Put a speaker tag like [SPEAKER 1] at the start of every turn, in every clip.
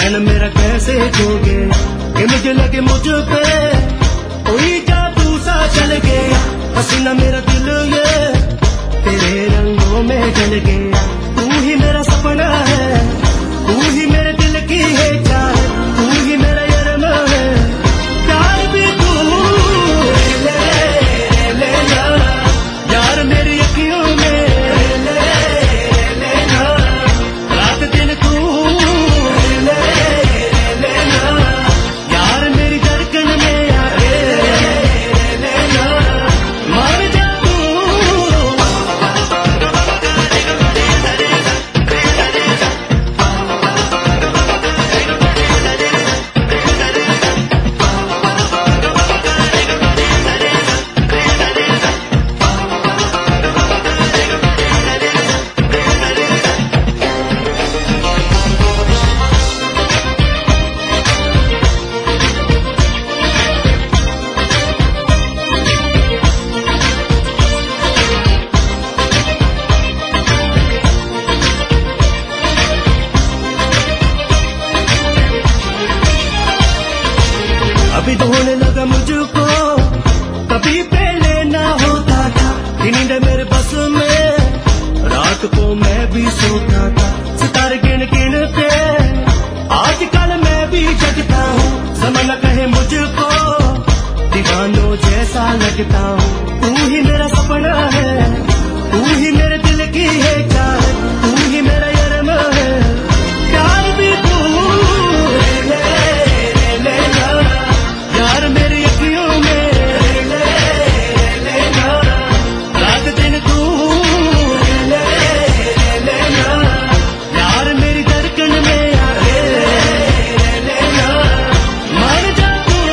[SPEAKER 1] चैन मेरा कैसे खोगे कि मुझे लगे मुझ पे कोई जादू सा चल गया। हसीना मेरा दिल ये तेरे रंगों में ढल गया। तू ही मेरा सपना है, तू ही मेरे दिल की है चाह, तू ही मेरा यरना है। प्यार भी तू ले लेना यार मेरी अखियों में ले लेना। रात दिन तू ले लेना यार मेरी धड़कन में आके लेना। मर जा अभी तो होने लगा मुझको, कभी पहले ना होता था। नींद मेरे बस में, रात को मैं भी सोता था। सितारे गिन गिन के आजकल मैं भी जगता हूँ। ज़माना कहे मुझको दीवानों जैसा लगता हूँ। तू ही मेरा सपना है, तू ही मेरे दिल की है चाह, तू ही मेरा यरमा है। प्यार भी तू ले लेना यार मेरी अखियों में ले लेना। रात दिन तू ले लेना यार मेरी धड़कन में आके लेना। मर जा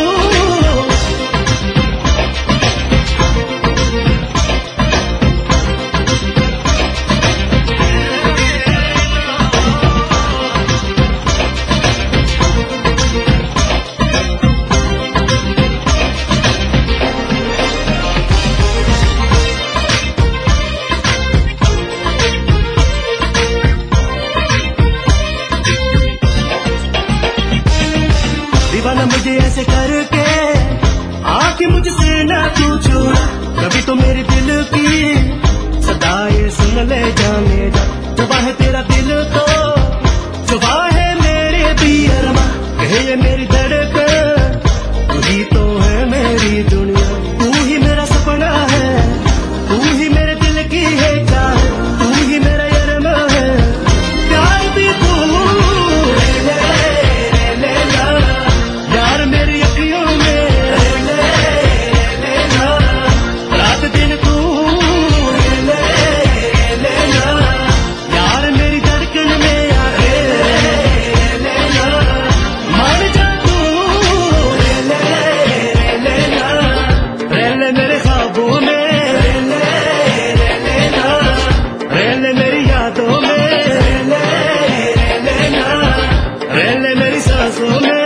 [SPEAKER 1] दीवाना मुझे ऐसे करके आके मुझसे ना तू छोड़ा। कभी तो मेरे दिल की सदाएं सुन ले जाने जा। जुबा है तेरा दिल तो जुबा है मेरे भी अरमा। कहे ये मेरी धड़कन तू ही तो है मेरी दुनिया। तू ही मेरा सपना है, तू ही मेरे दिल की है चाह, तू ही मेरा यरमा है। प्यार भी तू ले लेना यार मेरी अखियों में ले लेना। रात दिन तू ले लेना यार मेरी धड़कन में आके लेना। मर जा तू ले लेना रेल मेरे ख्वाबों में ले लेना। रेल मेरी यादों में ले लेना। रेल मेरी सांसों में